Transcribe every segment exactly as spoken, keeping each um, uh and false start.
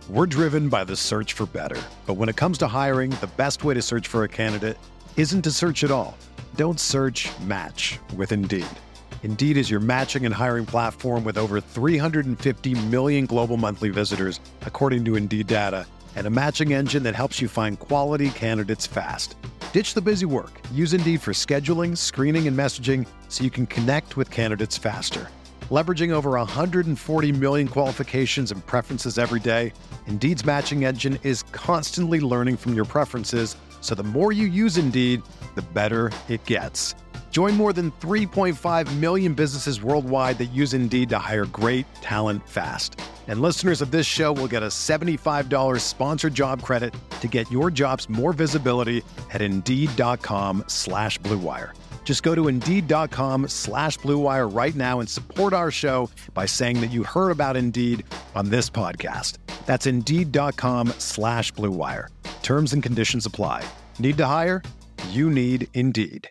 We're driven by the search for better. But when it comes to hiring, the best way to search for a candidate isn't to search at all. Don't search, match with Indeed. Indeed is your matching and hiring platform with over three hundred fifty million global monthly visitors, according to Indeed data, and a matching engine that helps you find quality candidates fast. Ditch the busy work. Use Indeed for scheduling, screening, and messaging so you can connect with candidates faster. Leveraging over one hundred forty million qualifications and preferences every day, Indeed's matching engine is constantly learning from your preferences, so the more you use Indeed, the better it gets. Join more than three point five million businesses worldwide that use Indeed to hire great talent fast. And listeners of this show will get a seventy-five dollars sponsored job credit to get your jobs more visibility at Indeed.com slash Blue Wire. Just go to Indeed.com slash Blue Wire right now and support our show by saying that you heard about Indeed on this podcast. That's Indeed.com slash Blue Wire. Terms and conditions apply. Need to hire? You need Indeed.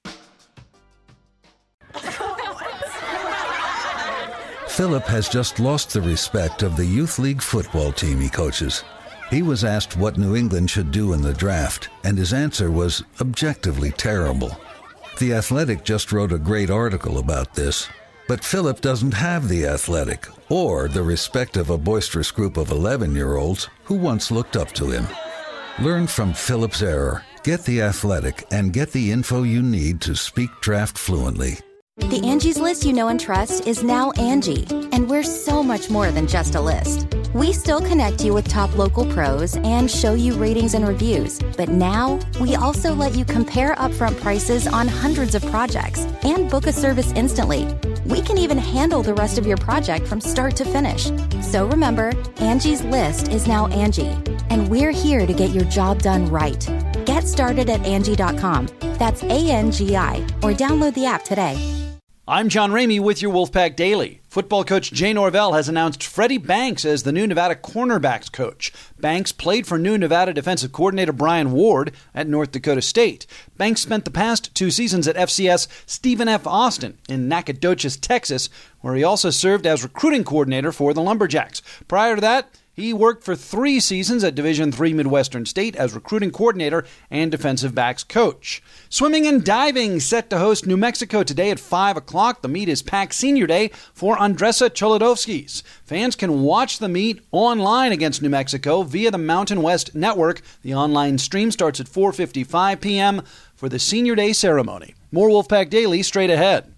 Philip has just lost the respect of the youth league football team he coaches. He was asked what New England should do in the draft, and his answer was objectively terrible. The Athletic just wrote a great article about this, but Philip doesn't have The Athletic or the respect of a boisterous group of eleven-year-olds who once looked up to him. Learn from Philip's error. Get The Athletic and get the info you need to speak draft fluently. The Angie's List you know and trust is now Angie, and we're so much more than just a list. We still connect you with top local pros and show you ratings and reviews, but now we also let you compare upfront prices on hundreds of projects and book a service instantly. We can even handle the rest of your project from start to finish. So remember, Angie's List is now Angie, and we're here to get your job done right. Get started at Angie dot com. That's A N G I, or download the app today. I'm John Ramey with your Wolfpack Daily. Football coach Jay Norvell has announced Freddie Banks as the new Nevada cornerbacks coach. Banks played for new Nevada defensive coordinator Brian Ward at North Dakota State. Banks spent the past two seasons at F C S Stephen F. Austin in Nacogdoches, Texas, where he also served as recruiting coordinator for the Lumberjacks. Prior to that, he worked for three seasons at Division three Midwestern State as recruiting coordinator and defensive backs coach. Swimming and diving set to host New Mexico today at five o'clock. The meet is Pac Senior Day for Andressa Cholodowskis. Fans can watch the meet online against New Mexico via the Mountain West Network. The online stream starts at four fifty-five p.m. for the Senior Day ceremony. More Wolfpack Daily straight ahead.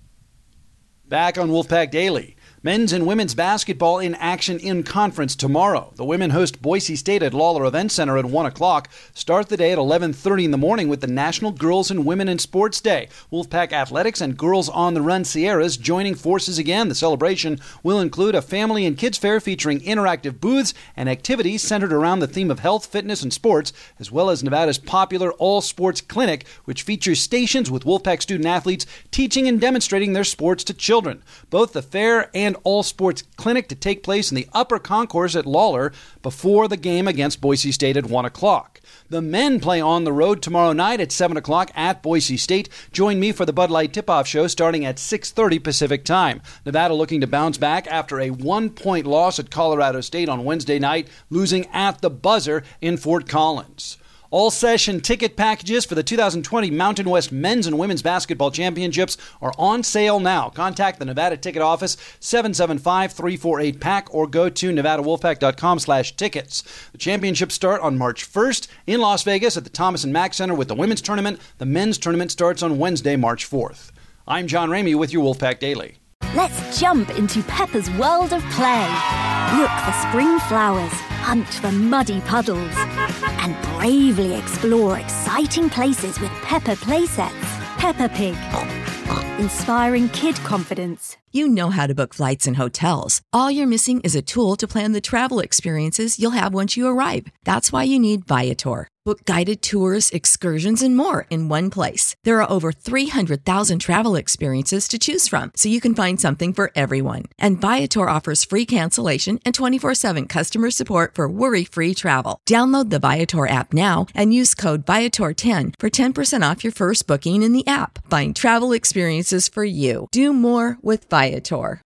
Back on Wolfpack Daily. Men's and women's basketball in action in conference tomorrow. The women host Boise State at Lawler Event Center at one o'clock. Start the day at eleven thirty in the morning with the National Girls and Women in Sports Day. Wolfpack Athletics and Girls on the Run Sierras joining forces again. The celebration will include a family and kids fair featuring interactive booths and activities centered around the theme of health, fitness, and sports, as well as Nevada's popular all-sports clinic, which features stations with Wolfpack student athletes teaching and demonstrating their sports to children. Both the fair and all-sports clinic to take place in the upper concourse at Lawler before the game against Boise State at one o'clock. The men play on the road tomorrow night at seven o'clock at Boise State. Join me for the Bud Light Tip-Off Show starting at six thirty Pacific Time. Nevada looking to bounce back after a one-point loss at Colorado State on Wednesday night, losing at the buzzer in Fort Collins. All-session ticket packages for the two thousand twenty Mountain West Men's and Women's Basketball Championships are on sale now. Contact the Nevada Ticket Office, seven seven five, three four eight, P A C, or go to nevada wolfpack dot com slash tickets. The championships start on March first in Las Vegas at the Thomas and Mack Center with the women's tournament. The men's tournament starts on Wednesday, March fourth. I'm John Ramey with your Wolfpack Daily. Let's jump into Peppa's world of play. Look for spring flowers, hunt for muddy puddles, and bravely explore exciting places with Peppa playsets. Peppa Pig. Inspiring kid confidence. You know how to book flights and hotels. All you're missing is a tool to plan the travel experiences you'll have once you arrive. That's why you need Viator. Book guided tours, excursions, and more in one place. There are over three hundred thousand travel experiences to choose from, so you can find something for everyone. And Viator offers free cancellation and twenty-four seven customer support for worry-free travel. Download the Viator app now and use code Viator ten for ten percent off your first booking in the app. Find travel experiences for you. Do more with Viator.